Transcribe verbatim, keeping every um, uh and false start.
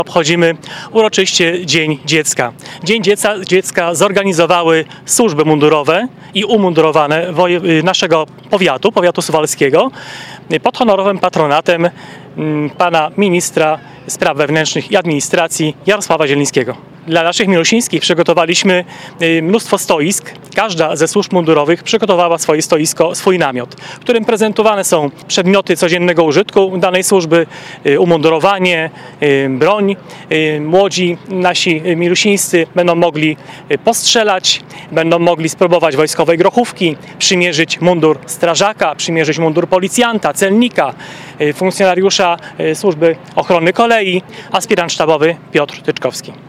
Obchodzimy uroczyście Dzień Dziecka. Dzień Dziecka, dziecka zorganizowały służby mundurowe i umundurowane woje, naszego powiatu, powiatu suwalskiego, pod honorowym patronatem pana ministra spraw wewnętrznych i administracji Jarosława Zielińskiego. Dla naszych milusińskich przygotowaliśmy mnóstwo stoisk. Każda ze służb mundurowych przygotowała swoje stoisko, swój namiot, w którym prezentowane są przedmioty codziennego użytku danej służby, umundurowanie, broń. Młodzi nasi milusińscy będą mogli postrzelać, będą mogli spróbować wojskowej grochówki, przymierzyć mundur strażaka, przymierzyć mundur policjanta, celnika, funkcjonariusza służby ochrony kolei, aspirant sztabowy Piotr Tyczkowski.